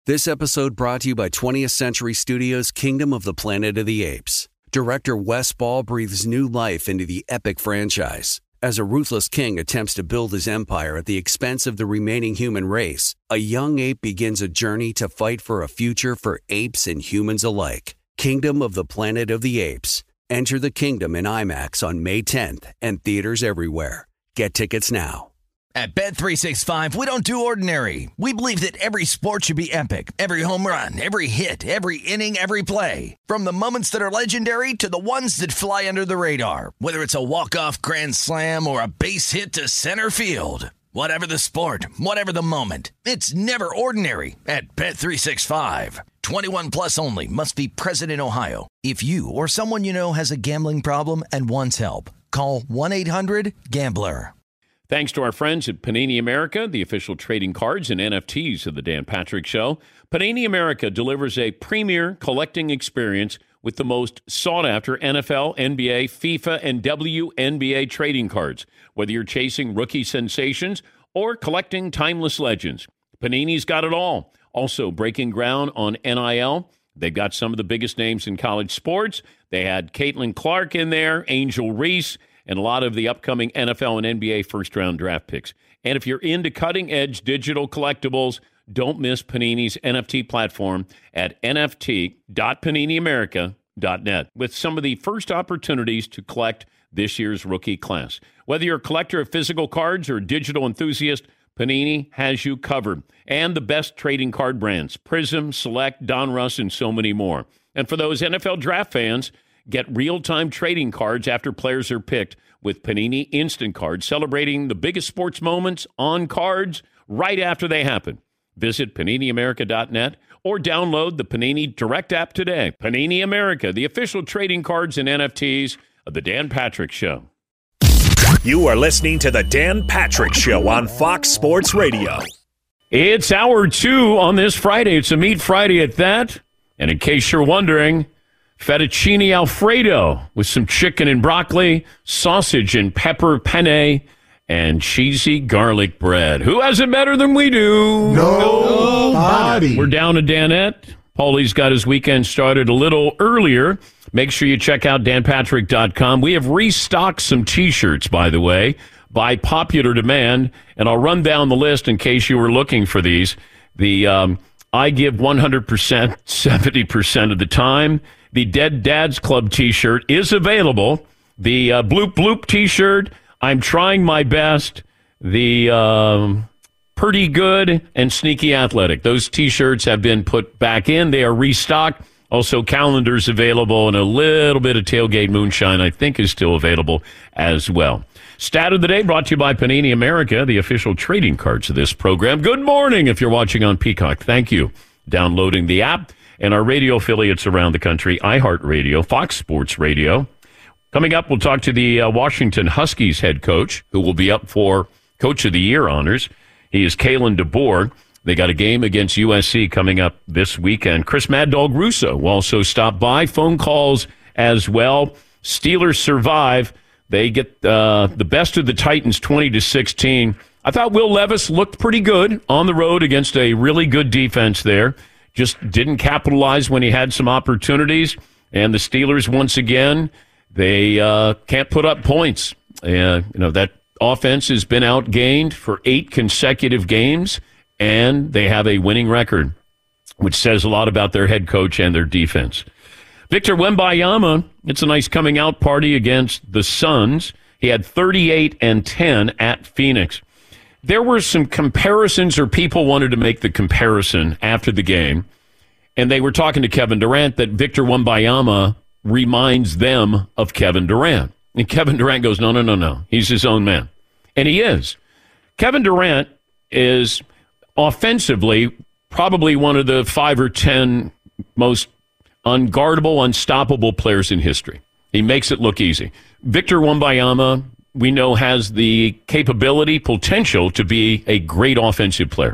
This episode brought to you by 20th Century Studios' Kingdom of the Planet of the Apes. Director Wes Ball breathes new life into the epic franchise. As a ruthless king attempts to build his empire at the expense of the remaining human race, a young ape begins a journey to fight for a future for apes and humans alike. Kingdom of the Planet of the Apes. Enter the kingdom in IMAX on May 10th and theaters everywhere. Get tickets now. At Bet365, we don't do ordinary. We believe that every sport should be epic. Every home run, every hit, every inning, every play. From the moments that are legendary to the ones that fly under the radar. Whether it's a walk-off grand slam or a base hit to center field. Whatever the sport, whatever the moment. It's never ordinary at Bet365. 21 plus only. Must be present in Ohio. If you or someone you know has a gambling problem and wants help, call 1-800-GAMBLER. Thanks to our friends at Panini America, the official trading cards and NFTs of the Dan Patrick Show. Panini America delivers a premier collecting experience with the most sought-after NFL, NBA, FIFA, and WNBA trading cards. Whether you're chasing rookie sensations or collecting timeless legends, Panini's got it all. Also breaking ground on NIL. They've got some of the biggest names in college sports. They had Caitlin Clark in there, Angel Reese, and a lot of the upcoming NFL and NBA first-round draft picks. And if you're into cutting-edge digital collectibles, don't miss Panini's NFT platform at nft.paniniamerica.net with some of the first opportunities to collect this year's rookie class. Whether you're a collector of physical cards or a digital enthusiast, Panini has you covered. And the best trading card brands, Prism, Select, Donruss, and so many more. And for those NFL draft fans, get real-time trading cards after players are picked with Panini Instant Cards, celebrating the biggest sports moments on cards right after they happen. Visit PaniniAmerica.net or download the Panini Direct app today. Panini America, the official trading cards and NFTs of the Dan Patrick Show. You are listening to the Dan Patrick Show on Fox Sports Radio. It's hour 2 on this Friday. It's a Meat Friday at that. And in case you're wondering, fettuccine Alfredo with some chicken and broccoli, sausage and pepper penne, and cheesy garlic bread. Who has it better than we do? Nobody. We're down to Danette. Paulie's got his weekend started a little earlier. Make sure you check out danpatrick.com. We have restocked some T-shirts, by the way, by popular demand, and I'll run down the list in case you were looking for these. The I give 100%, 70% of the time. The Dead Dads Club T-shirt is available. The Bloop Bloop T-shirt, I'm trying my best. The Pretty Good and Sneaky Athletic. Those T-shirts have been put back in. They are restocked. Also, calendars available, and a little bit of Tailgate Moonshine, I think, is still available as well. Stat of the day brought to you by Panini America, the official trading cards of this program. Good morning if you're watching on Peacock. Thank you. Downloading the app. And our radio affiliates around the country, iHeartRadio, Fox Sports Radio. Coming up, we'll talk to the Washington Huskies head coach, who will be up for Coach of the Year honors. He is Kalen DeBoer. They got a game against USC coming up this weekend. Chris Mad Dog Russo will also stop by. Phone calls as well. Steelers survive. They get the best of the Titans 20-16. I thought Will Levis looked pretty good on the road against a really good defense there. Just didn't capitalize when he had some opportunities. And the Steelers, once again, they can't put up points. That offense has been outgained for 8 consecutive games, and they have a winning record, which says a lot about their head coach and their defense. Victor Wembanyama, it's a nice coming out party against the Suns. He had 38 and 10 at Phoenix. There were some comparisons, or people wanted to make the comparison after the game, and they were talking to Kevin Durant that Victor Wembanyama reminds them of Kevin Durant. And Kevin Durant goes, no. He's his own man. And he is. Kevin Durant is offensively probably one of the 5 or 10 most unguardable, unstoppable players in history. He makes it look easy. Victor Wembanyama, we know, has the capability, potential to be a great offensive player.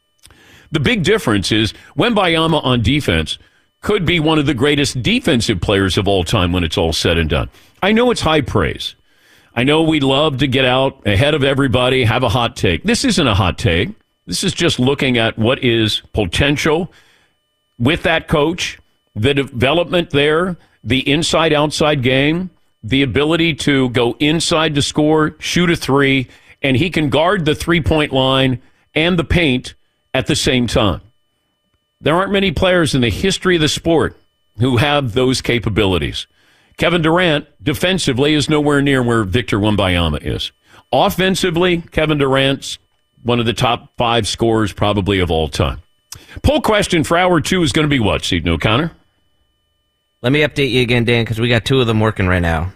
The big difference is Wembanyama on defense could be one of the greatest defensive players of all time when it's all said and done. I know it's high praise. I know we love to get out ahead of everybody, have a hot take. This isn't a hot take. This is just looking at what is potential with that coach, the development there, the inside-outside game, the ability to go inside to score, shoot a three, and he can guard the three-point line and the paint at the same time. There aren't many players in the history of the sport who have those capabilities. Kevin Durant, defensively, is nowhere near where Victor Wembanyama is. Offensively, Kevin Durant's one of the top 5 scorers probably of all time. Poll question for hour 2 is going to be what, Seton O'Connor? Let me update you again, Dan, because we got 2 of them working right now.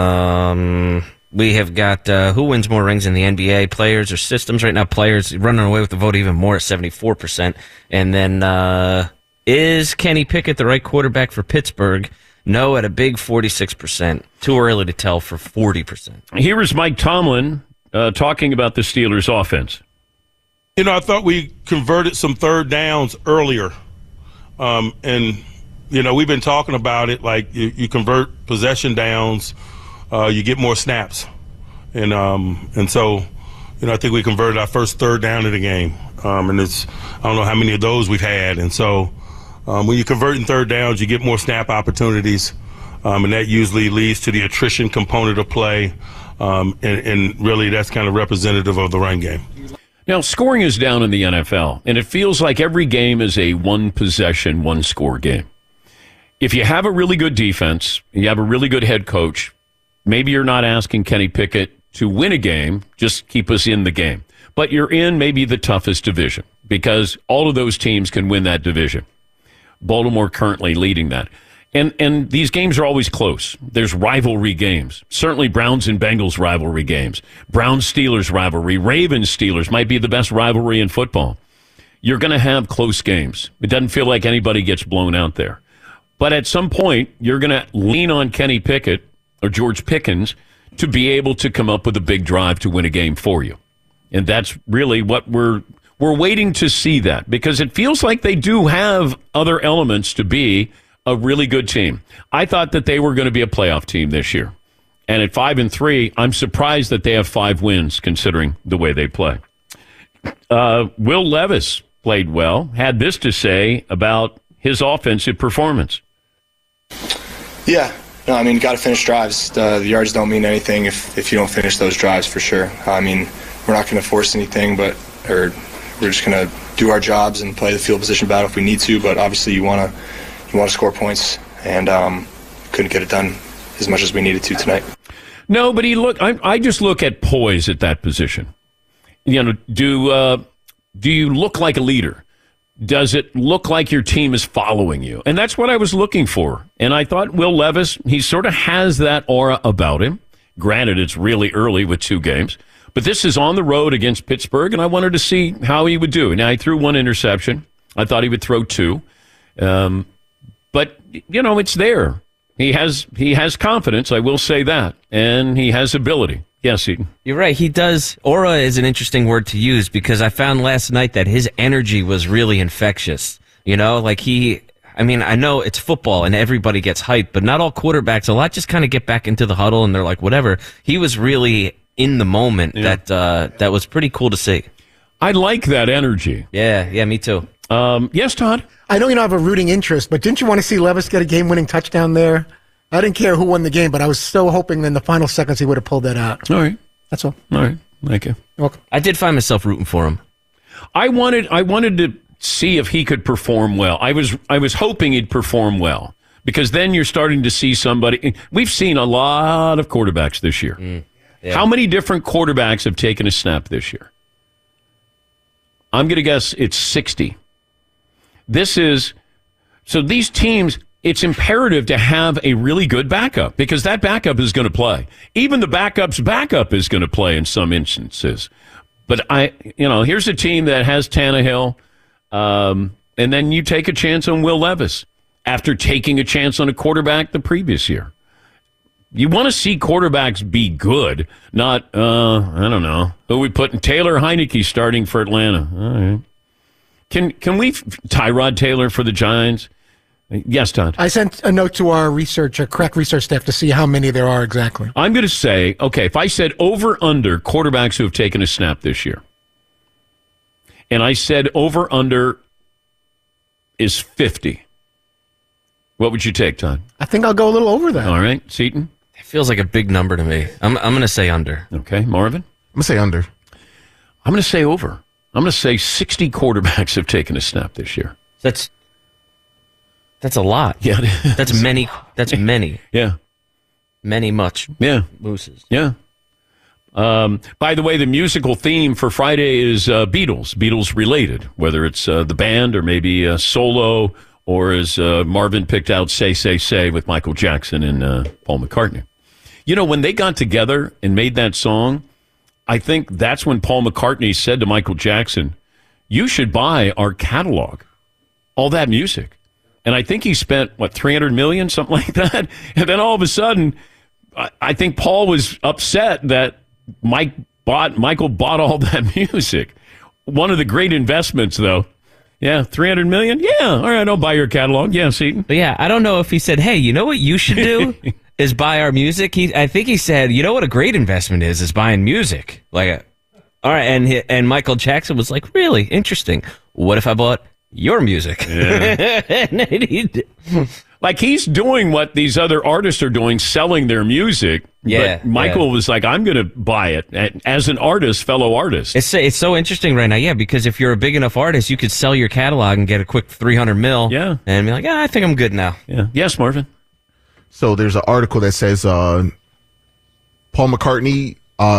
We have got who wins more rings in the NBA, players or systems? Right now, players running away with the vote even more at 74%. And then is Kenny Pickett the right quarterback for Pittsburgh? No, at a big 46%. Too early to tell for 40%. Here is Mike Tomlin talking about the Steelers' offense. I thought we converted some third downs earlier. And we've been talking about it, like you convert possession downs, you get more snaps. And so, I think we converted our first third down of the game. And I don't know how many of those we've had. And so when you convert in third downs, you get more snap opportunities. And that usually leads to the attrition component of play. And really that's kind of representative of the run game. Now, scoring is down in the NFL, and it feels like every game is a one-possession, one-score game. If you have a really good defense, you have a really good head coach, maybe you're not asking Kenny Pickett to win a game, just keep us in the game. But you're in maybe the toughest division because all of those teams can win that division. Baltimore currently leading that. And these games are always close. There's rivalry games. Certainly Browns and Bengals rivalry games. Browns-Steelers rivalry. Ravens-Steelers might be the best rivalry in football. You're going to have close games. It doesn't feel like anybody gets blown out there. But at some point, you're going to lean on Kenny Pickett or George Pickens to be able to come up with a big drive to win a game for you. And that's really what we're waiting to see that because it feels like they do have other elements to be a really good team. I thought that they were going to be a playoff team this year. And at 5-3, I'm surprised that they have 5 wins considering the way they play. Will Levis played well, had this to say about his offensive performance. Yeah. No, I mean, got to finish drives. The yards don't mean anything if you don't finish those drives for sure. I mean, we're not going to force anything, we're just going to do our jobs and play the field position battle if we need to. But obviously you want to score points, and couldn't get it done as much as we needed to tonight. No, but I just look at poise at that position. Do you look like a leader? Does it look like your team is following you? And that's what I was looking for. And I thought Will Levis, he sort of has that aura about him. Granted, it's really early with 2 games. But this is on the road against Pittsburgh, and I wanted to see how he would do. Now, he threw 1 interception. I thought he would throw 2. But, it's there. He has confidence, I will say that. And he has ability. Yes, Eaton. You're right. He does. Aura is an interesting word to use because I found last night that his energy was really infectious. I know it's football and everybody gets hyped, but not all quarterbacks. A lot just kind of get back into the huddle and they're like, whatever. He was really in the moment. Yeah. That was pretty cool to see. I like that energy. Yeah, me too. Yes, Todd? I know you don't have a rooting interest, but didn't you want to see Levis get a game-winning touchdown there? I didn't care who won the game, but I was so hoping in the final seconds he would have pulled that out. All right. That's all. All right. Thank you. You're welcome. I did find myself rooting for him. I wanted to see if he could perform well. I was hoping he'd perform well because then you're starting to see somebody. We've seen a lot of quarterbacks this year. Yeah. How many different quarterbacks have taken a snap this year? I'm going to guess it's 60. So these teams, it's imperative to have a really good backup because that backup is going to play. Even the backup's backup is going to play in some instances. But here's a team that has Tannehill, and then you take a chance on Will Levis after taking a chance on a quarterback the previous year. You want to see quarterbacks be good, not, I don't know, who we putting Taylor Heineke starting for Atlanta. All right. Can we Tyrod Taylor for the Giants? Yes, Todd. I sent a note to our crack research staff to see how many there are exactly. I'm going to say, okay, if I said over under quarterbacks who have taken a snap this year, and I said over-under is 50. What would you take, Todd? I think I'll go a little over that. All right, Seton? It feels like a big number to me. I'm going to say under. Okay, Marvin? I'm going to say under. I'm going to say over. I'm going to say 60 quarterbacks have taken a snap this year. That's a lot. Yeah, it is. That's many. That's many. Yeah. Many much. Yeah. Mooses. Yeah. By the way, the musical theme for Friday is Beatles related, whether it's the band or maybe a solo, or as Marvin picked out, Say with Michael Jackson and Paul McCartney. You know, when they got together and made that song, I think that's when Paul McCartney said to Michael Jackson, you should buy our catalog, all that music. And I think he spent, $300 million, something like that? And then all of a sudden, I think Paul was upset that Michael bought all that music. One of the great investments, though. Yeah, $300 million? Yeah, all right, I'll buy your catalog. Yeah, Seton. But yeah, I don't know if he said, hey, you know what you should do is buy our music? I think he said, you know what a great investment is buying music. All right, and Michael Jackson was like, really? Interesting. What if I bought your music? Yeah. Like he's doing what these other artists are doing, selling their music. Yeah. But Michael was like, I'm going to buy it as an artist, fellow artist. It's so interesting right now, yeah, because if you're a big enough artist, you could sell your catalog and get a quick $300 million. Yeah. And be like, I think I'm good now. Yeah. Yes, Marvin. So there's an article that says Paul McCartney,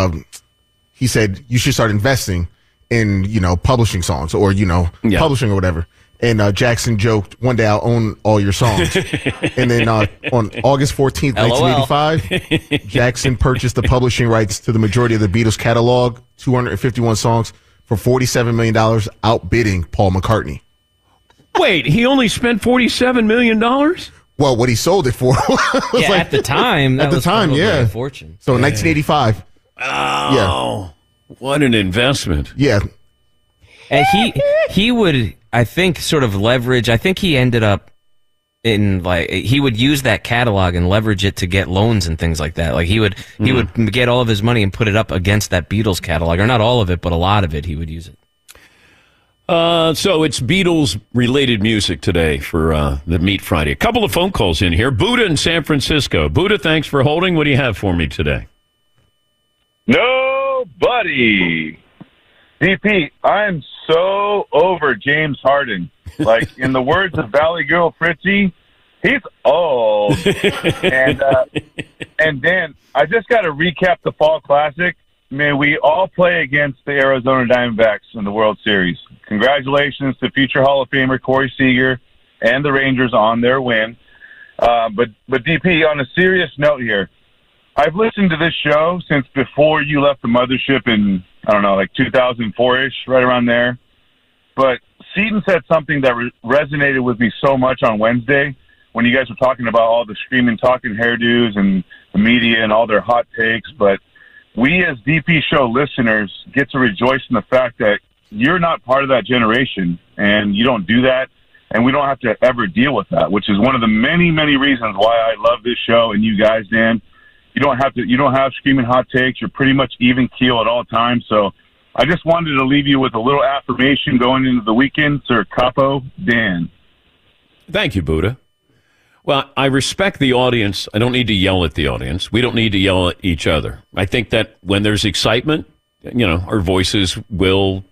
he said you should start investing in, publishing songs or, publishing or whatever. And Jackson joked, one day I'll own all your songs. And then on August 14th, 1985, Jackson purchased the publishing rights to the majority of the Beatles catalog, 251 songs, for $47 million, outbidding Paul McCartney. Wait, he only spent $47 million? Well, what he sold it for was at the time. That was probably a fortune. So in 1985. Oh, what an investment. Yeah. And he would, I think, sort of leverage. I think he ended up he would use that catalog and leverage it to get loans and things like that. Like he would get all of his money and put it up against that Beatles catalog, or not all of it, but a lot of it. He would use it. So it's Beatles-related music today for the Meat Friday. A couple of phone calls in here. Buddha in San Francisco. Buddha, thanks for holding. What do you have for me today? Nobody. DP, I'm so over James Harden. Like, in the words of Valley Girl Fritzy, he's old. And Dan, I just got to recap the Fall Classic. May we all play against the Arizona Diamondbacks in the World Series. Congratulations to future Hall of Famer Corey Seager and the Rangers on their win. But DP, on a serious note here, I've listened to this show since before you left the mothership in, 2004-ish, right around there. But Seton said something that resonated with me so much on Wednesday when you guys were talking about all the screaming, talking hairdos and the media and all their hot takes. But we as DP show listeners get to rejoice in the fact that you're not part of that generation and you don't do that. And we don't have to ever deal with that, which is one of the many, many reasons why I love this show and you guys, Dan. You don't have screaming hot takes. You're pretty much even keel at all times. So I just wanted to leave you with a little affirmation going into the weekend. Sir Capo, Dan. Thank you, Buddha. Well, I respect the audience. I don't need to yell at the audience. We don't need to yell at each other. I think that when there's excitement, our voices will,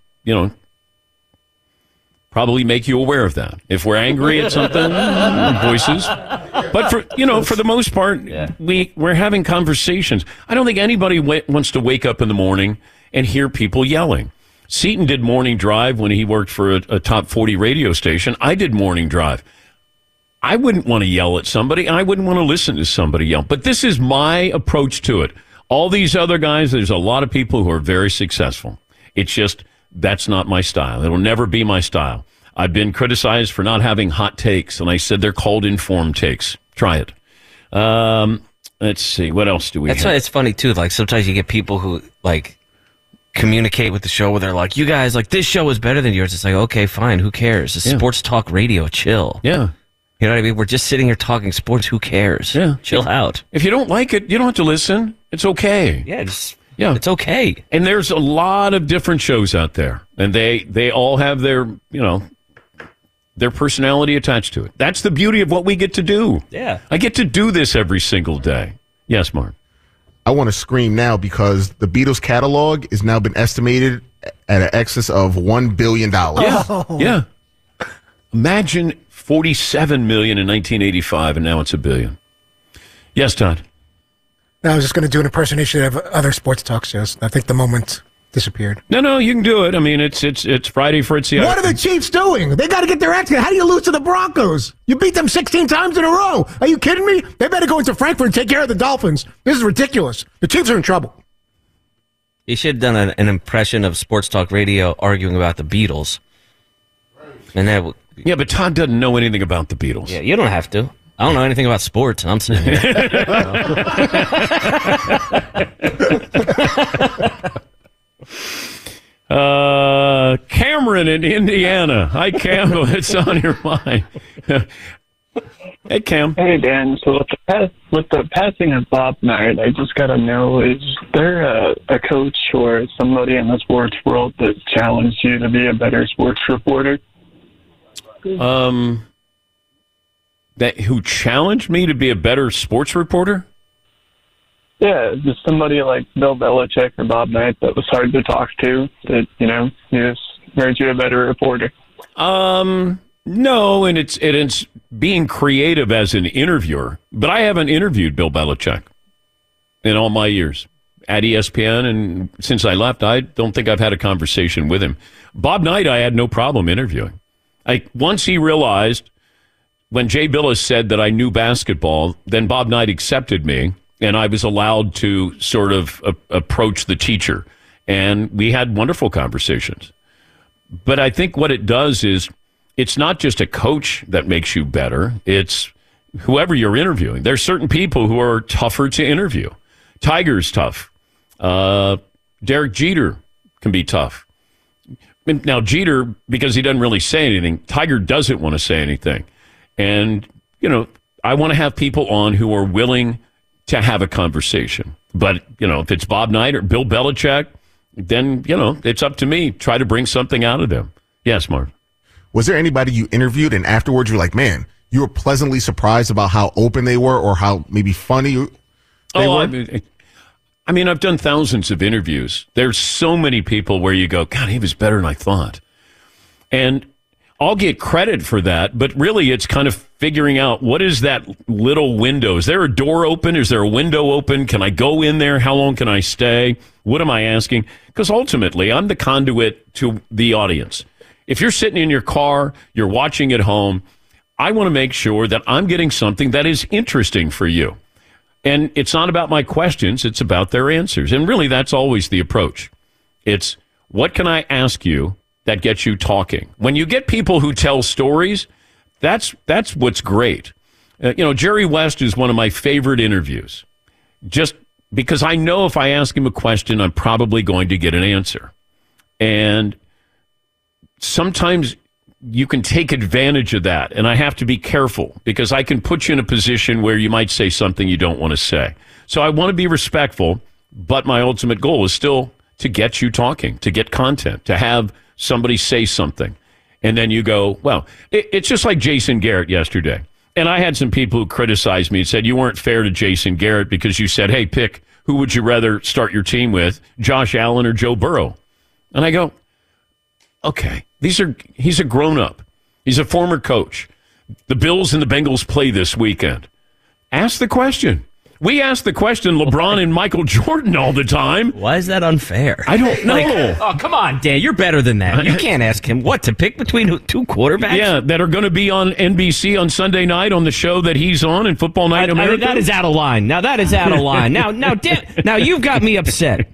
probably make you aware of that. If we're angry at something, voices. But for the most part, we're having conversations. I don't think anybody wants to wake up in the morning and hear people yelling. Seton did morning drive when he worked for a top 40 radio station. I did morning drive. I wouldn't want to yell at somebody, and I wouldn't want to listen to somebody yell. But this is my approach to it. All these other guys, there's a lot of people who are very successful. It's just, that's not my style. It'll never be my style. I've been criticized for not having hot takes, and I said they're called informed takes. Try it. Let's see. What else do we have? That's why it's funny, too. Like, sometimes you get people who, communicate with the show where they're like, you guys, this show is better than yours. It's like, okay, fine. Who cares? It's sports talk radio. Chill. Yeah. You know what I mean? We're just sitting here talking sports. Who cares? Yeah. Chill out. If you don't like it, you don't have to listen. It's okay. Yeah, just Yeah. It's okay. And there's a lot of different shows out there, and they all have their, their personality attached to it. That's the beauty of what we get to do. Yeah. I get to do this every single day. Yes, Mark. I want to scream now because the Beatles catalog has now been estimated at an excess of $1 billion. Yeah. Yeah. Imagine 47 million in 1985, and now it's $1 billion. Yes, Todd. I was just going to do an impersonation of other sports talk shows. I think the moment disappeared. No, you can do it. I mean, it's Friday, Fritzy. What are the Chiefs doing? They got to get their act together. How do you lose to the Broncos? You beat them 16 times in a row. Are you kidding me? They better go into Frankfurt and take care of the Dolphins. This is ridiculous. The Chiefs are in trouble. You should have done an impression of sports talk radio arguing about the Beatles. And that. Yeah, but Todd doesn't know anything about the Beatles. Yeah, you don't have to. I don't know anything about sports, and I'm sitting here. Cameron in Indiana. Hi, Cam. What's on your mind? Hey, Cam. Hey, Dan. So with the passing of Bob Knight, I just got to know, is there a coach or somebody in the sports world that challenged you to be a better sports reporter? That who challenged me to be a better sports reporter? Yeah, just somebody like Bill Belichick or Bob Knight that was hard to talk to, that, you just made you a better reporter. No, and it's being creative as an interviewer. But I haven't interviewed Bill Belichick in all my years at ESPN, and since I left, I don't think I've had a conversation with him. Bob Knight, I had no problem interviewing. Once he realized, when Jay Billis said that I knew basketball, then Bob Knight accepted me, and I was allowed to sort of approach the teacher. And we had wonderful conversations. But I think what it does is, it's not just a coach that makes you better. It's whoever you're interviewing. There's certain people who are tougher to interview. Tiger's tough. Derek Jeter can be tough. Now, Jeter, because he doesn't really say anything, Tiger doesn't want to say anything. And, I want to have people on who are willing to have a conversation. But, if it's Bob Knight or Bill Belichick, then, it's up to me. Try to bring something out of them. Yes, Mark. Was there anybody you interviewed and afterwards you're like, man, you were pleasantly surprised about how open they were or how maybe funny they were? I mean, I've done thousands of interviews. There's so many people where you go, God, he was better than I thought. And I'll get credit for that, but really it's kind of figuring out what is that little window. Is there a door open? Is there a window open? Can I go in there? How long can I stay? What am I asking? Because ultimately, I'm the conduit to the audience. If you're sitting in your car, you're watching at home, I want to make sure that I'm getting something that is interesting for you. And it's not about my questions, it's about their answers. And really, that's always the approach. It's, what can I ask you that gets you talking? When you get people who tell stories, that's what's great. Jerry West is one of my favorite interviews, just because I know if I ask him a question, I'm probably going to get an answer. And sometimes you can take advantage of that, and I have to be careful because I can put you in a position where you might say something you don't want to say. So I want to be respectful, but my ultimate goal is still to get you talking, to get content, to have somebody say something. And then you go, well, it's just like Jason Garrett yesterday. And I had some people who criticized me and said, you weren't fair to Jason Garrett because you said, hey, pick, who would you rather start your team with, Josh Allen or Joe Burrow? And I go, okay, he's a grown-up. He's a former coach. The Bills and the Bengals play this weekend. Ask the question. We ask the question LeBron and Michael Jordan all the time. Why is that unfair? I don't know. Oh, come on, Dan. You're better than that. You can't ask him what to pick between two quarterbacks. Yeah, that are going to be on NBC on Sunday night on the show that he's on in Football Night America. I mean, that is out of line. Now, that is out of line. Now you've got me upset.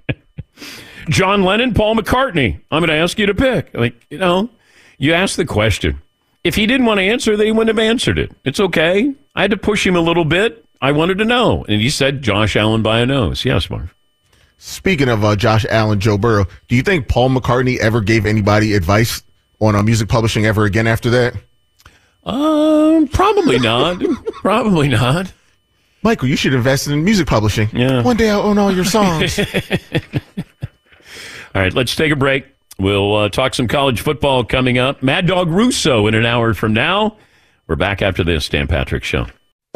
John Lennon, Paul McCartney. I'm going to ask you to pick. You ask the question. If he didn't want to answer, then he wouldn't have answered it. It's okay. I had to push him a little bit. I wanted to know. And he said Josh Allen by a nose. Yes, Marv. Speaking of Josh Allen, Joe Burrow, do you think Paul McCartney ever gave anybody advice on music publishing ever again after that? Probably not. Probably not. Michael, you should invest in music publishing. Yeah. One day I'll own all your songs. All right, let's take a break. We'll talk some college football coming up. Mad Dog Russo in an hour from now. We're back after this Dan Patrick Show.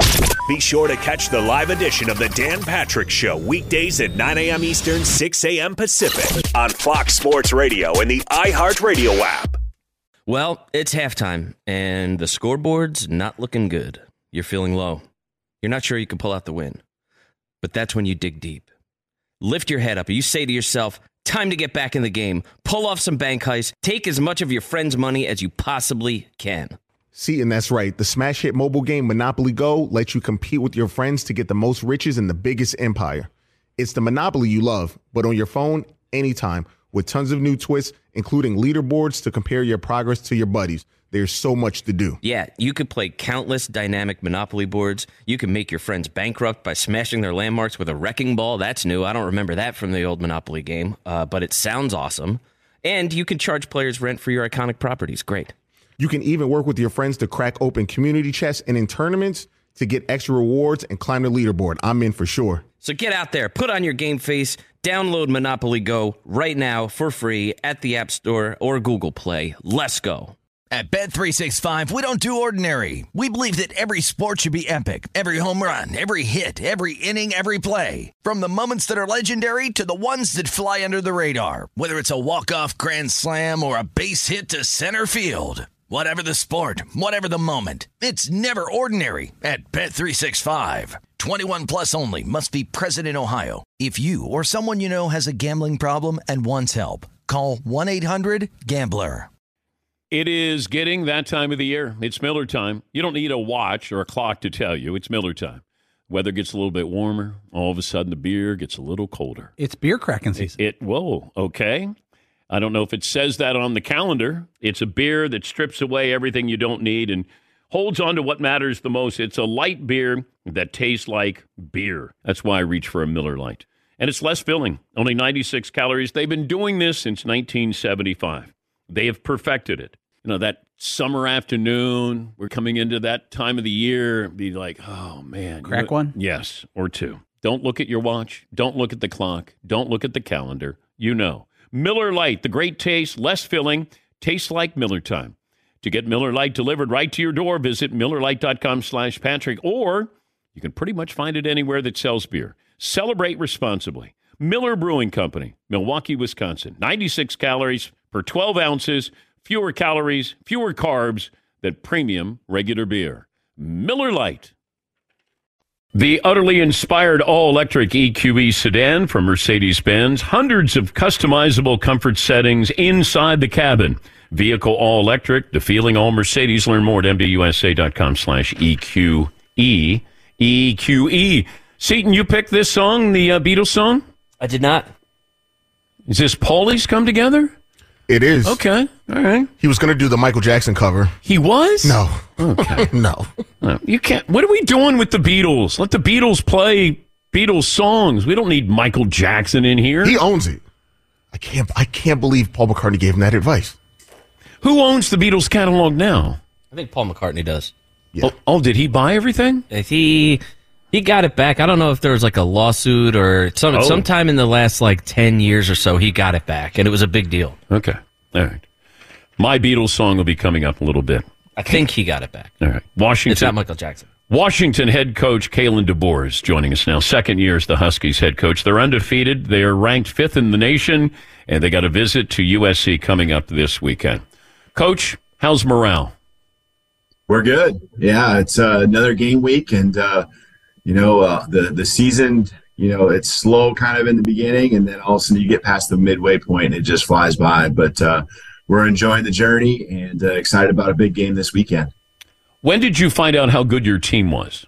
Be sure to catch the live edition of the Dan Patrick Show weekdays at 9 a.m. Eastern, 6 a.m. Pacific on Fox Sports Radio and the iHeartRadio app. Well, it's halftime, and the scoreboard's not looking good. You're feeling low. You're not sure you can pull out the win. But that's when you dig deep. Lift your head up. You say to yourself, time to get back in the game. Pull off some bank heists. Take as much of your friend's money as you possibly can. See, and that's right. The smash hit mobile game Monopoly Go lets you compete with your friends to get the most riches in the biggest empire. It's the Monopoly you love, but on your phone, anytime, with tons of new twists, including leaderboards to compare your progress to your buddies. There's so much to do. Yeah, you could play countless dynamic Monopoly boards. You can make your friends bankrupt by smashing their landmarks with a wrecking ball. That's new. I don't remember that from the old Monopoly game, but it sounds awesome. And you can charge players rent for your iconic properties. Great. You can even work with your friends to crack open community chests and in tournaments to get extra rewards and climb the leaderboard. I'm in for sure. So get out there, put on your game face, download Monopoly Go right now for free at the App Store or Google Play. Let's go. At Bet365, we don't do ordinary. We believe that every sport should be epic. Every home run, every hit, every inning, every play. From the moments that are legendary to the ones that fly under the radar. Whether it's a walk-off grand slam or a base hit to center field. Whatever the sport, whatever the moment, it's never ordinary at Bet365. 21 plus only. Must be present in Ohio. If you or someone you know has a gambling problem and wants help, call 1-800-GAMBLER. It is getting that time of the year. It's Miller time. You don't need a watch or a clock to tell you. It's Miller time. Weather gets a little bit warmer. All of a sudden, the beer gets a little colder. It's beer cracking season. Whoa, okay. I don't know if it says that on the calendar. It's a beer that strips away everything you don't need and holds on to what matters the most. It's a light beer that tastes like beer. That's why I reach for a Miller Lite. And it's less filling, only 96 calories. They've been doing this since 1975. They have perfected it. You know, that summer afternoon, we're coming into that time of the year, be like, oh, man. Crack one? Yes, or two. Don't look at your watch. Don't look at the clock. Don't look at the calendar. You know. Miller Lite, the great taste, less filling, tastes like Miller time. To get Miller Lite delivered right to your door, visit MillerLite.com/Patrick, or you can pretty much find it anywhere that sells beer. Celebrate responsibly. Miller Brewing Company, Milwaukee, Wisconsin. 96 calories per 12 ounces, fewer calories, fewer carbs than premium regular beer. Miller Lite. The utterly inspired all-electric EQE sedan from Mercedes-Benz. Hundreds of customizable comfort settings inside the cabin. Vehicle all-electric, the feeling all Mercedes. Learn more at MBUSA.com/EQE. EQE. Seton, you picked this song, the Beatles song? I did not. Is this Paulie's come together? It is. Okay. All right. He was going to do the Michael Jackson cover. He was? No. Okay. No. You can't. What are we doing with the Beatles? Let the Beatles play Beatles songs. We don't need Michael Jackson in here. He owns it. I can't believe Paul McCartney gave him that advice. Who owns the Beatles catalog now? I think Paul McCartney does. Yeah. Oh, did he buy everything? He got it back. I don't know if there was like a lawsuit or sometime in the last like 10 years or so, he got it back, and it was a big deal. Okay. All right. My Beatles song will be coming up in a little bit. I think he got it back. All right. Washington. It's not Michael Jackson. Washington head coach Kalen DeBoer is joining us now. Second year as the Huskies head coach. They're undefeated. They are ranked 5th in the nation, and they got a visit to USC coming up this weekend. Coach, how's morale? We're good. Yeah, it's another game week, and the season, it's slow kind of in the beginning, and then all of a sudden you get past the midway point and it just flies by. But we're enjoying the journey and excited about a big game this weekend. When did you find out how good your team was?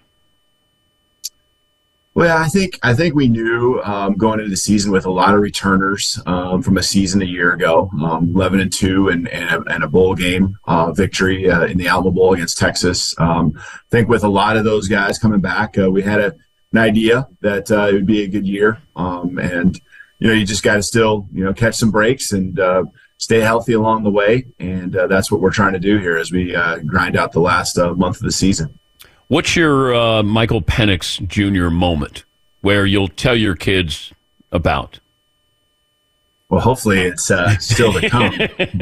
Well, I think we knew going into the season with a lot of returners from a season a year ago, 11-2 and a bowl game victory in the Alamo Bowl against Texas. I think with a lot of those guys coming back, we had an idea that it would be a good year. And you just got to still catch some breaks and stay healthy along the way. And that's what we're trying to do here as we grind out the last month of the season. What's your Michael Penix Jr. moment where you'll tell your kids about? Well, hopefully it's still to come.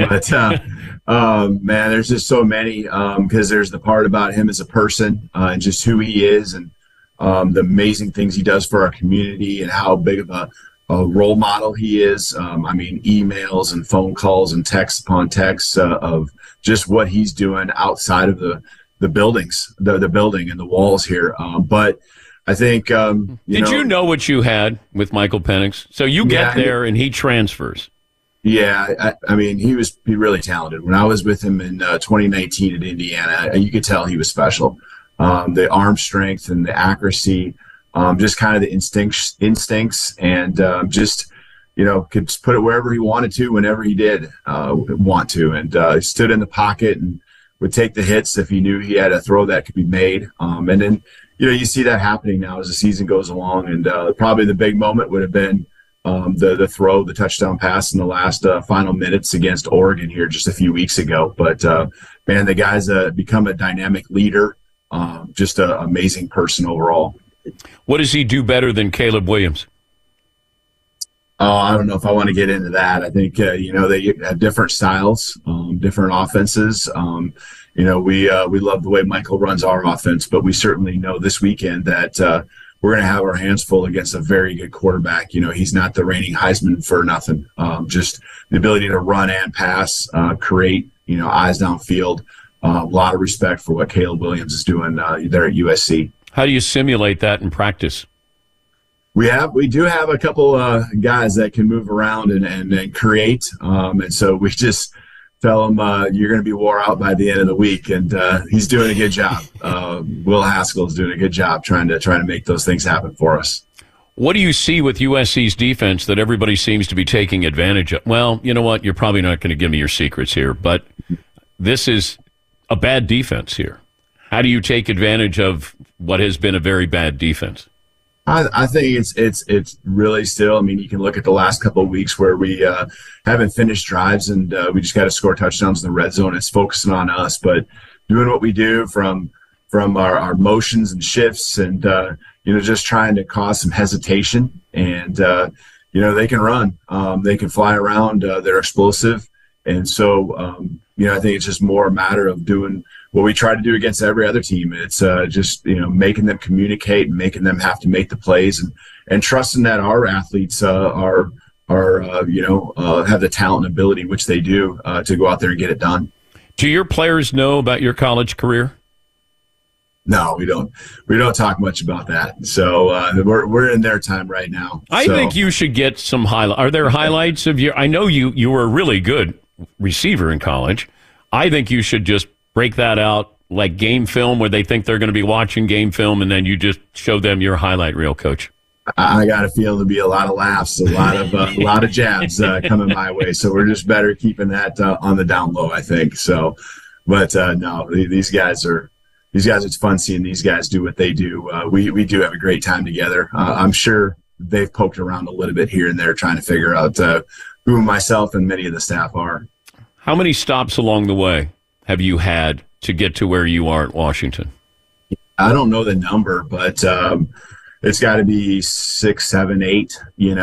But, man, there's just so many because there's the part about him as a person and just who he is and the amazing things he does for our community and how big of a role model he is. I mean, emails and phone calls and texts upon texts of just what he's doing outside of the buildings, the building and the walls here. But I think, Did you know what you had with Michael Penix? So you get there and he transfers. Yeah, I mean, he really talented. When I was with him in 2019 at Indiana, you could tell he was special. The arm strength and the accuracy, just kind of the instincts and just, could just put it wherever he wanted to, whenever he did want to. And he stood in the pocket and would take the hits if he knew he had a throw that could be made. And then, you see that happening now as the season goes along. And probably the big moment would have been the touchdown pass in the last final minutes against Oregon here just a few weeks ago. But, man, the guy's become a dynamic leader, just an amazing person overall. What does he do better than Caleb Williams? Oh, I don't know if I want to get into that. I think, they have different styles, different offenses. We love the way Michael runs our offense, but we certainly know this weekend that we're going to have our hands full against a very good quarterback. He's not the reigning Heisman for nothing. Just the ability to run and pass, create, eyes downfield. A lot of respect for what Caleb Williams is doing there at USC. How do you simulate that in practice? We do have a couple guys that can move around and create, and so we just tell him you're going to be wore out by the end of the week, and he's doing a good job. Will Haskell is doing a good job trying to make those things happen for us. What do you see with USC's defense that everybody seems to be taking advantage of? Well, you know what? You're probably not going to give me your secrets here, but this is a bad defense here. How do you take advantage of what has been a very bad defense? I think it's really still. I mean, you can look at the last couple of weeks where we haven't finished drives and we just got to score touchdowns in the red zone. It's focusing on us, but doing what we do from our motions and shifts and just trying to cause some hesitation. And they can run, they can fly around, they're explosive, and so I think it's just more a matter of doing what we try to do against every other team. It's just making them communicate and making them have to make the plays and trusting that our athletes have the talent and ability, which they do, to go out there and get it done. Do your players know about your college career? No, we don't. We don't talk much about that. So we're in their time right now. I think you should get some highlights. Are there highlights of your? I know you were a really good receiver in college. I think you should just break that out like game film where they think they're going to be watching game film, and then you just show them your highlight reel, Coach. I got a feeling there'll be a lot of laughs, a lot of jabs coming my way. So we're just better keeping that on the down low, I think. So, but no, these guys, it's fun seeing these guys do what they do. We do have a great time together. I'm sure they've poked around a little bit here and there trying to figure out who myself and many of the staff are. How many stops along the way have you had to get to where you are at Washington? I don't know the number, but it's got to be 6, 7, 8,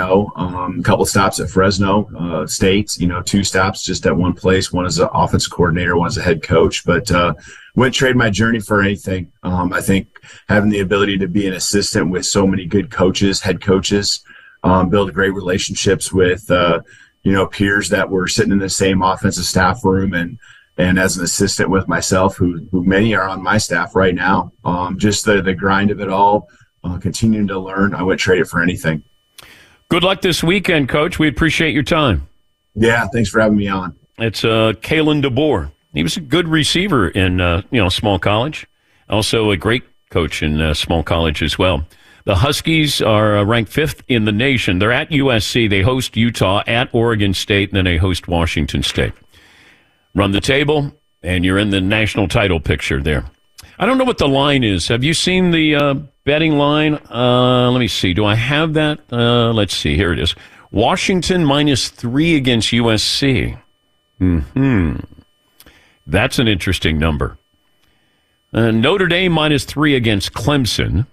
a couple stops at Fresno State, 2 stops just at one place. One as an offensive coordinator, one as a head coach, but wouldn't trade my journey for anything. I think having the ability to be an assistant with so many good coaches, head coaches, build great relationships with, peers that were sitting in the same offensive staff room and as an assistant with myself, who many are on my staff right now. Just the grind of it all, continuing to learn. I wouldn't trade it for anything. Good luck this weekend, Coach. We appreciate your time. Yeah, thanks for having me on. It's Kalen DeBoer. He was a good receiver in small college. Also a great coach in small college as well. The Huskies are ranked 5th in the nation. They're at USC. They host Utah, at Oregon State, and then they host Washington State. Run the table, and you're in the national title picture there. I don't know what the line is. Have you seen the betting line? Let me see. Do I have that? Let's see. Here it is. Washington -3 against USC. That's an interesting number. Notre Dame -3 against Clemson.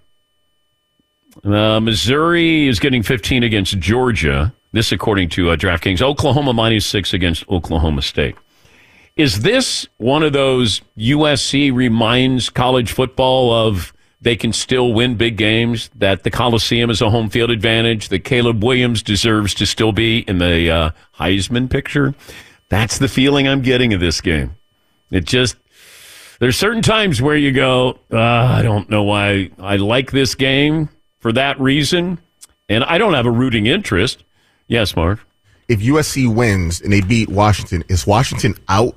Missouri is getting 15 against Georgia. This according to DraftKings. Oklahoma -6 against Oklahoma State. Is this one of those USC reminds college football of they can still win big games, that the Coliseum is a home field advantage, that Caleb Williams deserves to still be in the Heisman picture? That's the feeling I'm getting of this game. There's certain times where you go, I don't know why I like this game for that reason, and I don't have a rooting interest. Yes, Mark? If USC wins and they beat Washington, is Washington out?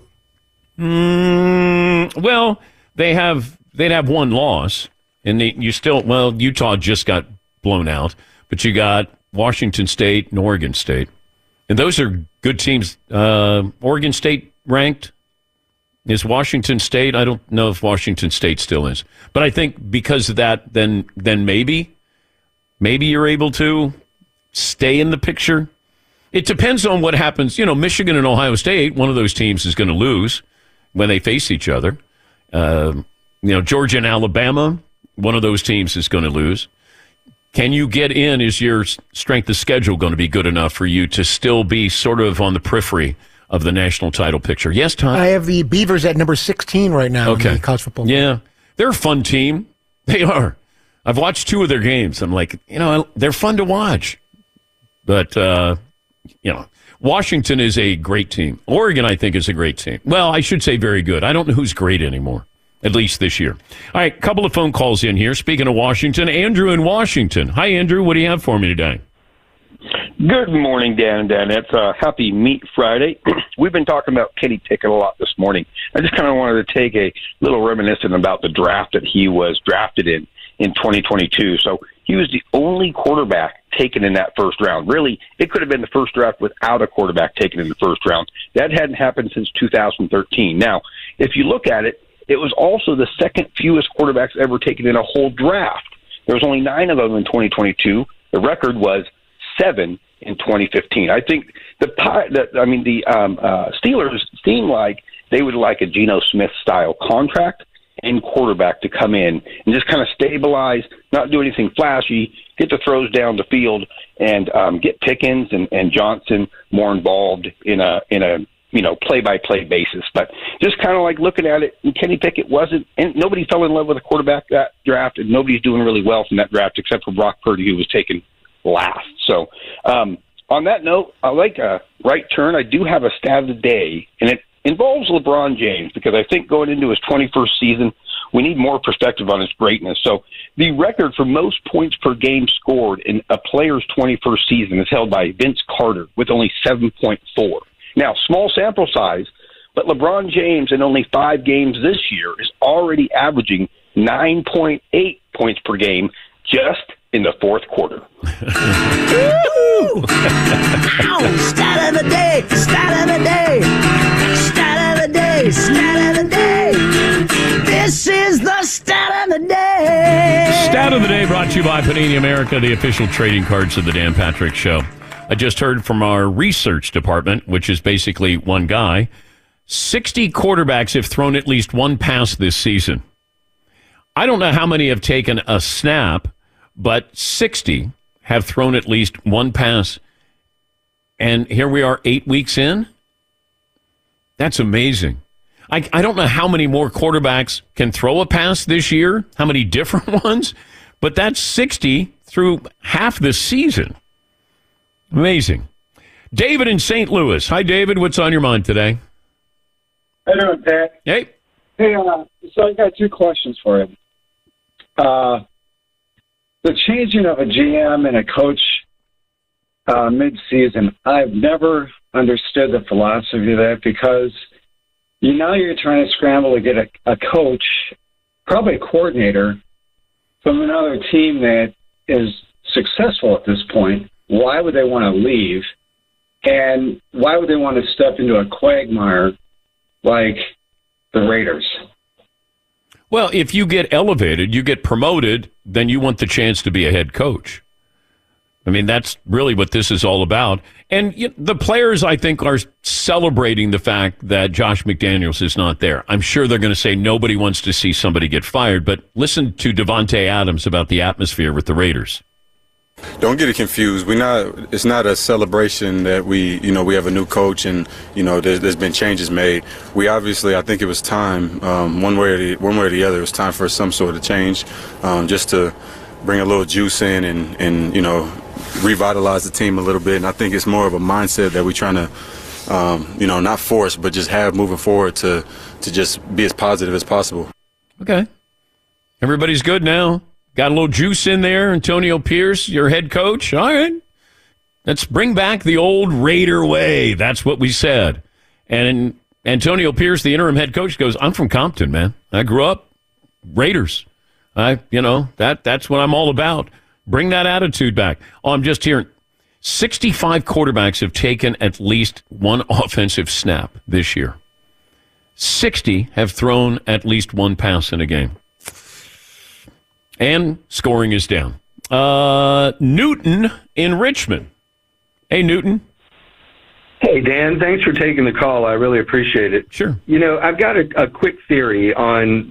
Well, they'd have one loss, and Utah just got blown out, but you got Washington State and Oregon State, and those are good teams. Oregon State ranked. Is Washington State? I don't know if Washington State still is, but I think because of that, then maybe you're able to stay in the picture. It depends on what happens. Michigan and Ohio State, one of those teams is going to lose when they face each other. Georgia and Alabama, one of those teams is going to lose. Can you get in? Is your strength of schedule going to be good enough for you to still be sort of on the periphery of the national title picture? Yes, Todd? I have the Beavers at number 16 right now in the college football. Yeah, they're a fun team. They are. I've watched 2 of their games. I'm like, they're fun to watch. But, Washington is a great team. Oregon, I think, is a great team. Well, I should say very good. I don't know who's great anymore, at least this year. All right, couple of phone calls in here. Speaking of Washington, Andrew in Washington. Hi, Andrew. What do you have for me today? Good morning, Dan and Dan. It's Happy Meat Friday. We've been talking about Kenny Pickett a lot this morning. I just kind of wanted to take a little reminiscent about the draft that he was drafted in 2022. So he was the only quarterback taken in that first round. Really, it could have been the first draft without a quarterback taken in the first round. That hadn't happened since 2013. Now, if you look at it, it was also the second fewest quarterbacks ever taken in a whole draft. There was only 9 of them in 2022. The record was 7 in 2015. I think the Steelers seem like they would like a Geno Smith style contract and quarterback to come in and just kind of stabilize, not do anything flashy, get the throws down the field, and get Pickens and Johnson more involved in a play-by-play basis. But just kind of like looking at it, and Kenny Pickett wasn't, and nobody fell in love with a quarterback that draft, and nobody's doing really well from that draft except for Brock Purdy, who was taken last. So on that note, I like a right turn. I do have a stat of the day, and it involves LeBron James, because I think going into his 21st season, we need more perspective on his greatness. So the record for most points per game scored in a player's 21st season is held by Vince Carter with only 7.4. Now, small sample size, but LeBron James in only 5 games this year is already averaging 9.8 points per game just in the fourth quarter. Stat of the day, stat of the day, stat of the day, stat of the day. This is the stat of the day. Stat of the day brought to you by Panini America, the official trading cards of the Dan Patrick Show. I just heard from our research department, which is basically one guy, 60 quarterbacks have thrown at least one pass this season. I don't know how many have taken a snap, but 60 have thrown at least one pass. And here we are 8 weeks in. That's amazing. I don't know how many more quarterbacks can throw a pass this year, how many different ones, but that's 60 through half the season. Amazing. David in St. Louis. Hi, David. What's on your mind today? How you doing, Dan? Hey. Hey, so I got 2 questions for you. The changing of a GM and a coach mid-season, I've never understood the philosophy of that, because now you're trying to scramble to get a coach, probably a coordinator, from another team that is successful at this point. Why would they want to leave? And why would they want to step into a quagmire like the Raiders? Well, if you get elevated, you get promoted, then you want the chance to be a head coach. I mean, that's really what this is all about. And the players, I think, are celebrating the fact that Josh McDaniels is not there. I'm sure they're going to say nobody wants to see somebody get fired, but listen to Davante Adams about the atmosphere with the Raiders. Don't get it confused. It's not a celebration that we have a new coach and, there's been changes made. We obviously, I think it was time, one way or the other, it was time for some sort of change, just to bring a little juice in and revitalize the team a little bit. And I think it's more of a mindset that we're trying to, not force, but just have moving forward to just be as positive as possible. Okay. Everybody's good now. Got a little juice in there. Antonio Pierce, your head coach. All right. Let's bring back the old Raider way. That's what we said. And Antonio Pierce, the interim head coach, goes, I'm from Compton, man. I grew up Raiders. That's what I'm all about. Bring that attitude back. Oh, I'm just hearing 65 quarterbacks have taken at least one offensive snap this year. 60 have thrown at least one pass in a game. And scoring is down. Newton in Richmond. Hey, Newton. Hey, Dan. Thanks for taking the call. I really appreciate it. Sure. I've got a quick theory on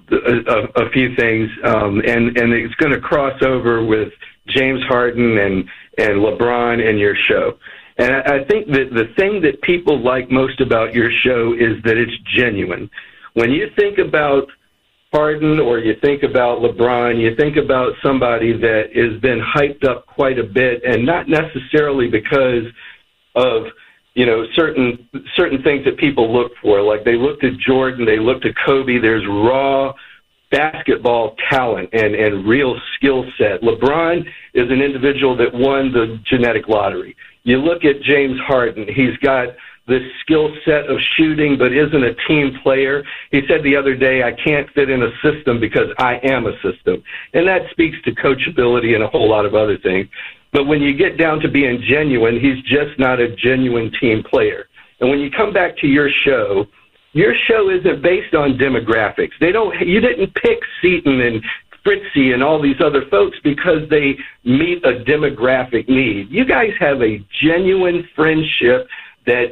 a few things, and it's going to cross over with James Harden and LeBron and your show. And I think that the thing that people like most about your show is that it's genuine. When you think about Harden or you think about LeBron, you think about somebody that has been hyped up quite a bit, and not necessarily because of certain things that people look for. Like they looked at Jordan, they looked at Kobe. There's raw basketball talent and real skill set. LeBron is an individual that won the genetic lottery. You look at James Harden, he's got this skill set of shooting, but isn't a team player. He said the other day, I can't fit in a system because I am a system. And that speaks to coachability and a whole lot of other things. But when you get down to being genuine, he's just not a genuine team player. And when you come back to your show isn't based on demographics. You didn't pick Seton and Fritzy and all these other folks because they meet a demographic need. You guys have a genuine friendship that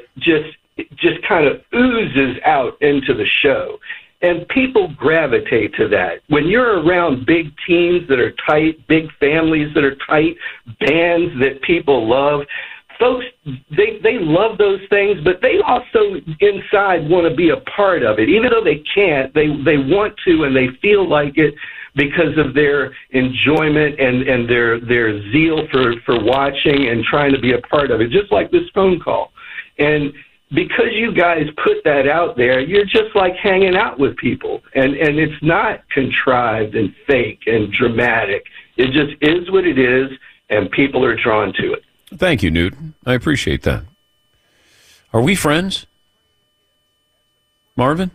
just kind of oozes out into the show. And people gravitate to that. When you're around big teams that are tight, big families that are tight, bands that people love, folks, they love those things, but they also inside want to be a part of it. Even though they can't, they want to and they feel like it because of their enjoyment and their zeal for watching and trying to be a part of it, just like this phone call. And because you guys put that out there, you're just like hanging out with people. And it's not contrived and fake and dramatic. It just is what it is, and people are drawn to it. Thank you, Newton. I appreciate that. Are we friends? Marvin?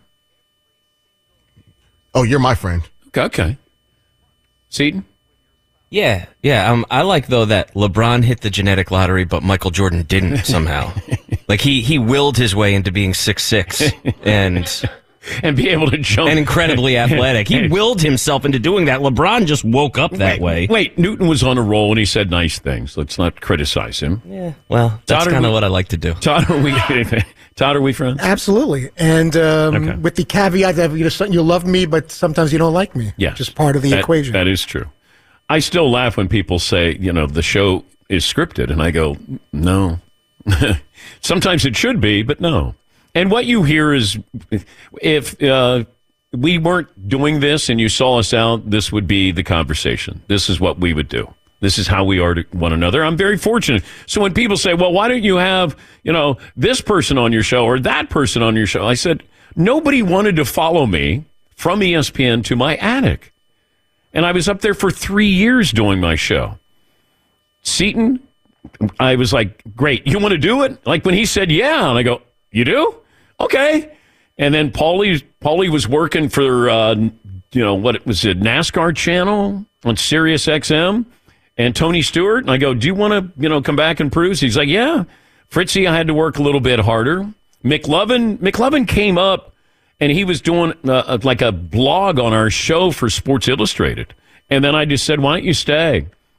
Oh, you're my friend. Okay. Seton? Yeah. I like, though, that LeBron hit the genetic lottery, but Michael Jordan didn't somehow. Like, he willed his way into being 6'6", and be able to jump. And incredibly athletic. He willed himself into doing that. LeBron just woke up that way. Wait, Newton was on a roll and he said nice things. Let's not criticize him. Yeah, well, that's kind of what I like to do. Todd, are we friends? Absolutely. And with the caveat that you love me, but sometimes you don't like me. Yeah. Just part of the equation. That is true. I still laugh when people say, the show is scripted, and I go, no. Sometimes it should be, but no. And what you hear is, if we weren't doing this and you saw us out, this would be the conversation. This is what we would do. This is how we are to one another. I'm very fortunate. So when people say, well, why don't you have, this person on your show or that person on your show? I said, nobody wanted to follow me from ESPN to my attic. And I was up there for 3 years doing my show. Seton, I was like, great, you want to do it? Like when he said, yeah, and I go, you do? Okay. And then Paulie was working for, what was it, NASCAR channel on Sirius XM, and Tony Stewart. And I go, do you want to, come back and cruise? He's like, yeah. Fritzy, I had to work a little bit harder. McLovin came up, and he was doing like a blog on our show for Sports Illustrated. And then I just said, why don't you stay?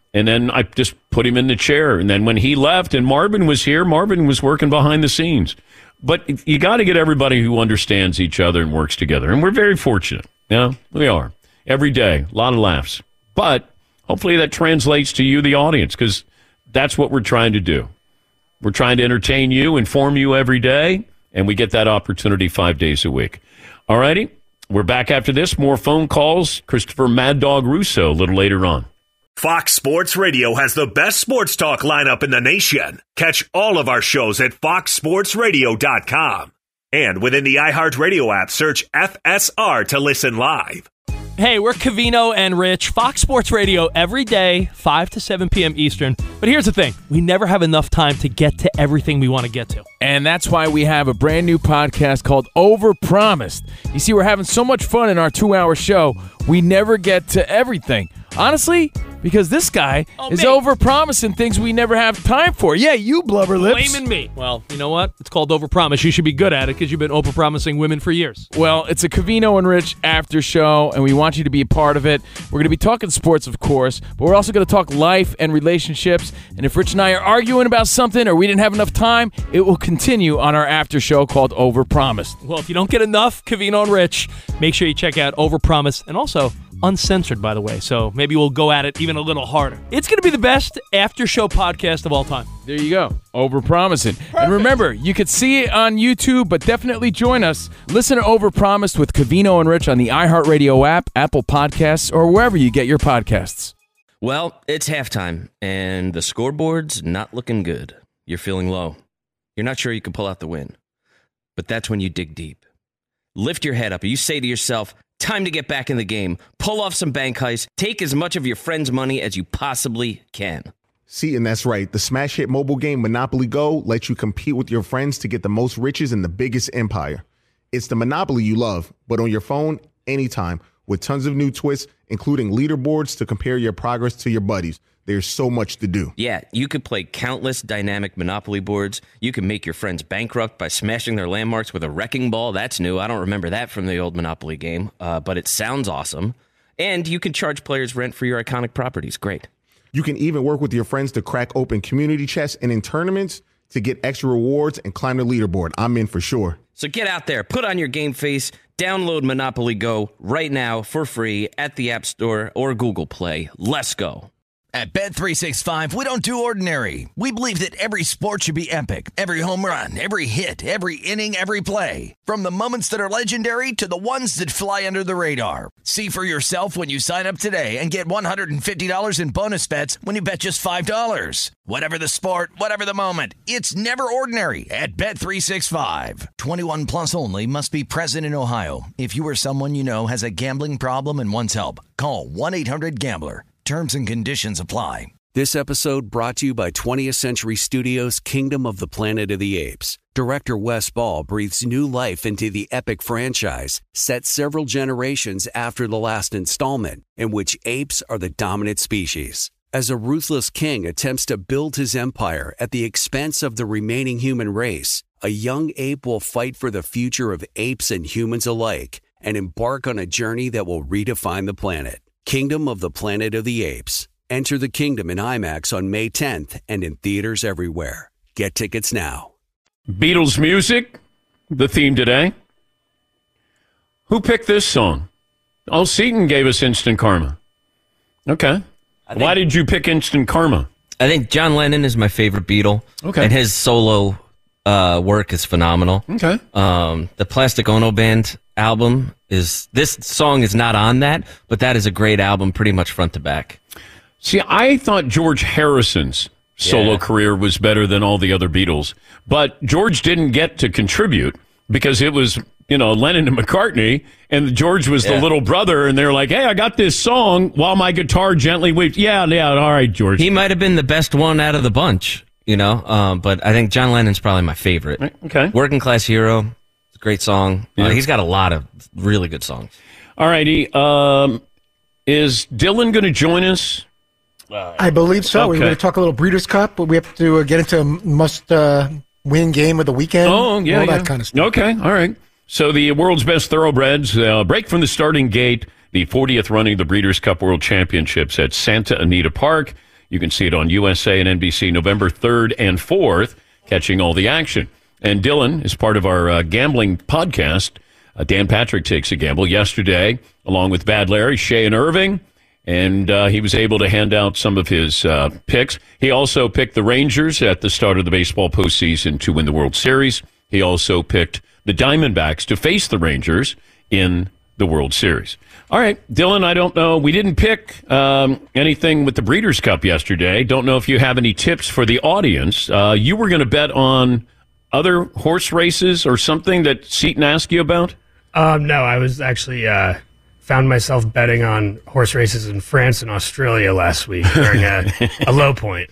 And then I just put him in the chair. And then when he left and Marvin was here, Marvin was working behind the scenes. But you got to get everybody who understands each other and works together. And we're very fortunate. Yeah, we are. Every day, a lot of laughs. But hopefully that translates to you, the audience, because that's what we're trying to do. We're trying to entertain you, inform you every day, and we get that opportunity 5 days a week. All righty, we're back after this. More phone calls. Christopher Mad Dog Russo a little later on. Fox Sports Radio has the best sports talk lineup in the nation. Catch all of our shows at foxsportsradio.com. And within the iHeartRadio app, search FSR to listen live. Hey, we're Covino and Rich, Fox Sports Radio every day, 5 to 7 p.m. Eastern. But here's the thing. We never have enough time to get to everything we want to get to. And that's why we have a brand new podcast called Overpromised. You see, we're having so much fun in our 2-hour show, we never get to everything. Honestly, because this guy is overpromising things we never have time for. Yeah, you blubber lips. Blaming me. Well, you know what? It's called overpromise. You should be good at it because you've been overpromising women for years. Well, it's a Covino and Rich after show, and we want you to be a part of it. We're going to be talking sports, of course, but we're also going to talk life and relationships. And if Rich and I are arguing about something or we didn't have enough time, it will continue on our after show called Overpromised. Well, if you don't get enough Covino and Rich, make sure you check out Overpromised, and also uncensored, by the way, so maybe we'll go at it even a little harder. It's going to be the best after-show podcast of all time. There you go. Overpromising. And remember, you could see it on YouTube, but definitely join us. Listen to Overpromised with Covino and Rich on the iHeartRadio app, Apple Podcasts, or wherever you get your podcasts. Well, it's halftime, and the scoreboard's not looking good. You're feeling low. You're not sure you can pull out the win. But that's when you dig deep. Lift your head up, and you say to yourself, time to get back in the game. Pull off some bank heists. Take as much of your friend's money as you possibly can. See, and that's right. The smash hit mobile game Monopoly Go lets you compete with your friends to get the most riches in the biggest empire. It's the Monopoly you love, but on your phone, anytime, with tons of new twists, including leaderboards to compare your progress to your buddies. There's so much to do. Yeah, you could play countless dynamic Monopoly boards. You can make your friends bankrupt by smashing their landmarks with a wrecking ball. That's new. I don't remember that from the old Monopoly game, but it sounds awesome. And you can charge players rent for your iconic properties. Great. You can even work with your friends to crack open community chests and in tournaments to get extra rewards and climb the leaderboard. I'm in for sure. So get out there, put on your game face, download Monopoly Go right now for free at the App Store or Google Play. Let's go. At Bet365, we don't do ordinary. We believe that every sport should be epic. Every home run, every hit, every inning, every play. From the moments that are legendary to the ones that fly under the radar. See for yourself when you sign up today and get $150 in bonus bets when you bet just $5. Whatever the sport, whatever the moment, it's never ordinary at Bet365. 21 plus only. Must be present in Ohio. If you or someone you know has a gambling problem and wants help, call 1-800-GAMBLER. Terms and conditions apply. This episode brought to you by 20th Century Studios' Kingdom of the Planet of the Apes. Director Wes Ball breathes new life into the epic franchise, set several generations after the last installment, in which apes are the dominant species. As a ruthless king attempts to build his empire at the expense of the remaining human race, a young ape will fight for the future of apes and humans alike and embark on a journey that will redefine the planet. Kingdom of the Planet of the Apes. Enter the kingdom in IMAX on May 10th and in theaters everywhere. Get tickets now. Beatles music, the theme today. Who picked this song? Oh, Seton gave us Instant Karma. Okay. Why did you pick Instant Karma? I think John Lennon is my favorite Beatle. Okay. And his solo work is phenomenal. Okay. The Plastic Ono Band album this song is not on that, but that is a great album pretty much front to back. See, I thought George Harrison's solo career was better than all the other Beatles, but George didn't get to contribute because it was, Lennon and McCartney, and George was the little brother, and they're like, hey, I got this song while my guitar gently weeps. Yeah, all right, George. He might have been the best one out of the bunch, but I think John Lennon's probably my favorite. Okay. Working Class Hero. Great song. Yeah. He's got a lot of really good songs. All righty. Is Dylan going to join us? I believe so. Okay. We're going to talk a little Breeders' Cup, but we have to get into a must-win game of the weekend. Oh, yeah, all that kind of stuff. Okay, all right. So the world's best thoroughbreds break from the starting gate, the 40th running of the Breeders' Cup World Championships at Santa Anita Park. You can see it on USA and NBC November 3rd and 4th, catching all the action. And Dylan is part of our gambling podcast. Dan Patrick Takes a Gamble yesterday, along with Bad Larry, Shay, and Irving. And he was able to hand out some of his picks. He also picked the Rangers at the start of the baseball postseason to win the World Series. He also picked the Diamondbacks to face the Rangers in the World Series. All right, Dylan, I don't know. We didn't pick anything with the Breeders' Cup yesterday. Don't know if you have any tips for the audience. You were going to bet on other horse races or something that Seton asked you about? No, I was actually found myself betting on horse races in France and Australia last week during a low point.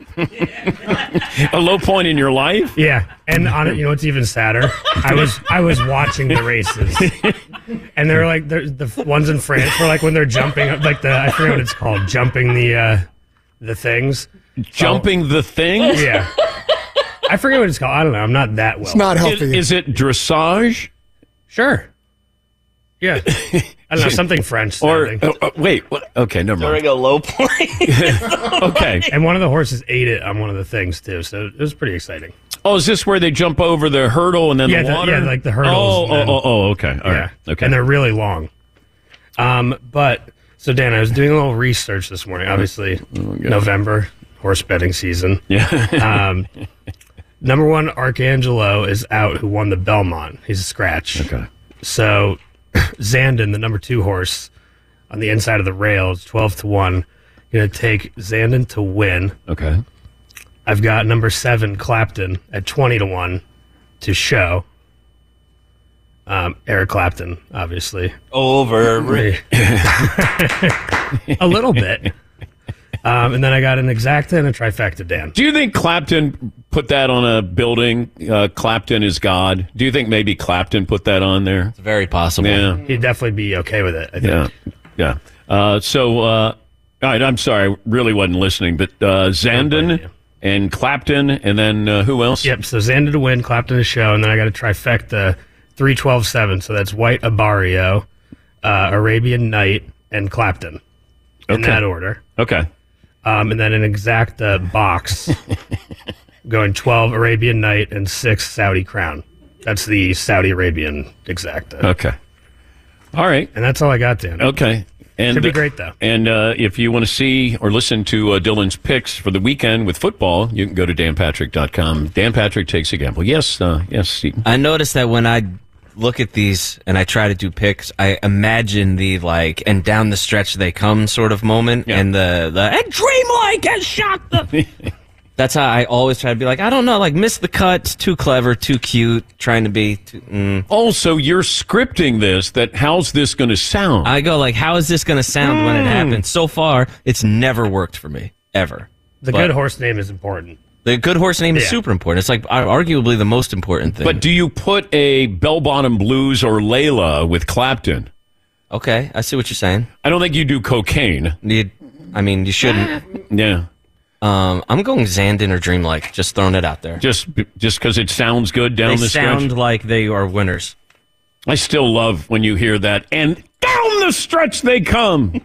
A low point in your life? Yeah, and you know what's even sadder? I was watching the races, and they're like the ones in France were like when they're jumping, like I forget what it's called, jumping the things. Jumping the things? Yeah. I forget what it's called. I don't know. I'm not that well. It's not healthy. Is it dressage? Sure. Yeah. I don't know. Something French sounding. Wait. Okay, never mind. During a low point. Okay. And one of the horses ate it on one of the things, too. So it was pretty exciting. Oh, is this where they jump over the hurdle and then the water? Yeah, like the hurdles. Okay. All right. Okay. And they're really long. So, Dan, I was doing a little research this morning. Obviously, November, horse betting season. Yeah. Number one, Arcangelo is out, who won the Belmont. He's a scratch. Okay. So, Zandon, the number 2 horse, on the inside of the rails, 12-1. Going to take Zandon to win. Okay. I've got number 7, Clapton, at 20-1 to show. Eric Clapton, obviously. Over. A little bit. And then I got an exacta and a trifecta, Dan. Do you think Clapton put that on a building? Clapton is God. Do you think maybe Clapton put that on there? It's very possible. Yeah. He'd definitely be okay with it, I think. Yeah. All right, I'm sorry, I really wasn't listening, but Zandon and Clapton, and then who else? Yep, so Zandon to win, Clapton to show, and then I got a trifecta, 3-12-7. So that's White Abarrio, Arabian Night, and Clapton in that order. Okay. And then an exacta box going 12 Arabian Night and 6 Saudi Crown. That's the Saudi Arabian exacta. Okay. All right. And that's all I got, Dan. Okay. And, should be great, though. And if you want to see or listen to Dylan's picks for the weekend with football, you can go to danpatrick.com. Dan Patrick Takes a Gamble. Yes, Steve. I noticed that when I look at these and I try to do picks, I imagine the and down the stretch they come sort of moment, and the and dreamlike has shot the. That's how I always try to be I don't know, miss the cut, too clever, too cute, trying to be too. Also, you're scripting this. How's this going to sound? I go how is this going to sound when it happens? So far, it's never worked for me ever. The good horse name is important. The good horse name is super important. It's arguably the most important thing. But do you put a Bell Bottom Blues or Layla with Clapton? Okay, I see what you're saying. I don't think you do cocaine. You shouldn't. Yeah. I'm going Zandon or Dreamlike. Just throwing it out there. Just because it sounds good down the stretch? They sound like they are winners. I still love when you hear that. And down the stretch they come.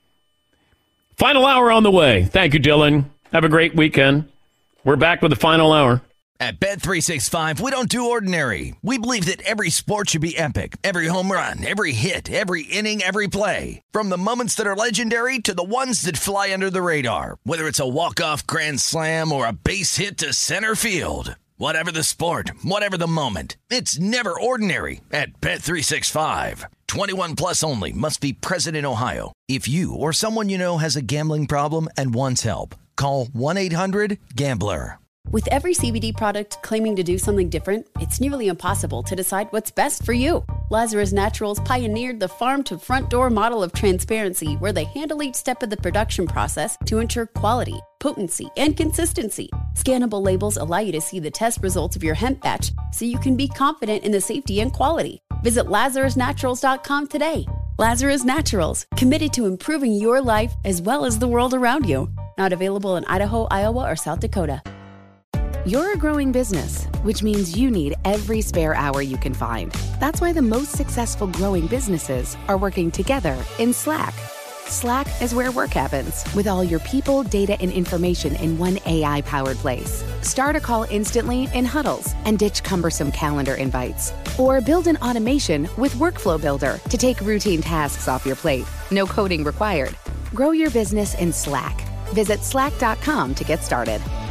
Final hour on the way. Thank you, Dylan. Have a great weekend. We're back with the final hour. At Bet365, we don't do ordinary. We believe that every sport should be epic. Every home run, every hit, every inning, every play. From the moments that are legendary to the ones that fly under the radar. Whether it's a walk-off grand slam or a base hit to center field. Whatever the sport, whatever the moment. It's never ordinary at Bet365. 21 plus only. Must be present in Ohio. If you or someone you know has a gambling problem and wants help, call 1-800-GAMBLER. With every CBD product claiming to do something different, it's nearly impossible to decide what's best for you. Lazarus Naturals pioneered the farm-to-front-door model of transparency, where they handle each step of the production process to ensure quality, potency, and consistency. Scannable labels allow you to see the test results of your hemp batch, so you can be confident in the safety and quality. Visit LazarusNaturals.com today. Lazarus Naturals, committed to improving your life as well as the world around you. Not available in Idaho, Iowa, or South Dakota. You're a growing business, which means you need every spare hour you can find. That's why the most successful growing businesses are working together in Slack. Slack is where work happens, with all your people, data, and information in one AI-powered place. Start a call instantly in huddles and ditch cumbersome calendar invites. Or build an automation with Workflow Builder to take routine tasks off your plate. No coding required. Grow your business in Slack. Visit slack.com to get started.